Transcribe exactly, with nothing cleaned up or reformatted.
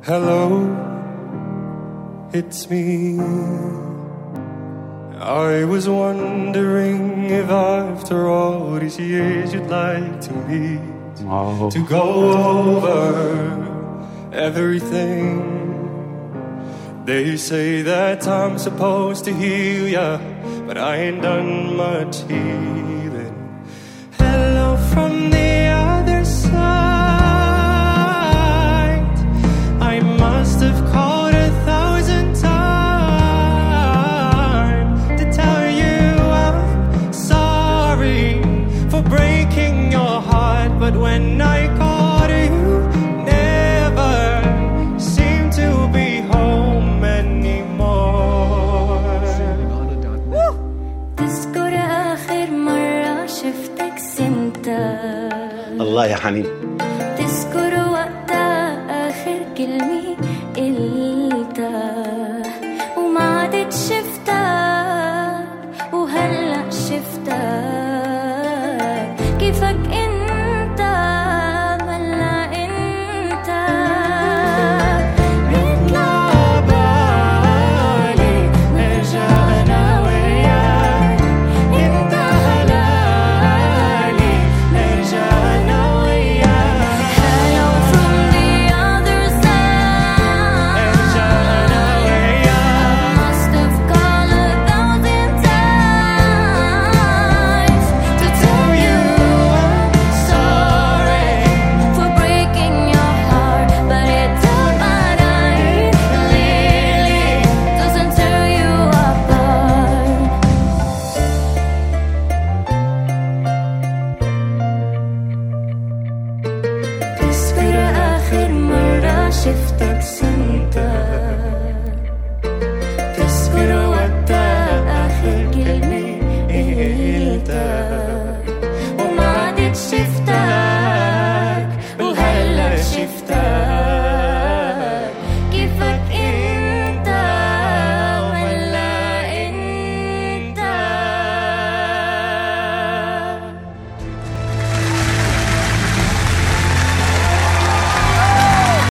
Hello, it's me. I was wondering if after all these years you'd like to meet, oh. to go over everything. They say that I'm supposed to heal ya, but I ain't done much healing. Hello from the other side. I must have called a thousand times to tell you I'm sorry for breaking your heart, but when I called you, never seemed to be home anymore. تذكر آخر مرة شفتك سنتا الله يا حنين. تذكر وقتها آخر كلمة قلتها وما عدت شفتك وهلأ شفتك كيفك انت ملا انت بيطلع بالي نرجع انا وياك انت هلالي نرجع انا وياك. Hello from the other side. نرجع أنا وياك. Must have called a thousand times to tell you I'm sorry for breaking your heart, but it don't matter. It really doesn't tear you apart. تذكر آخر مرة شفتك سنتا تذكر وقتها آخر كلمة قلتها وما عدت شفتك وهلأ شفتك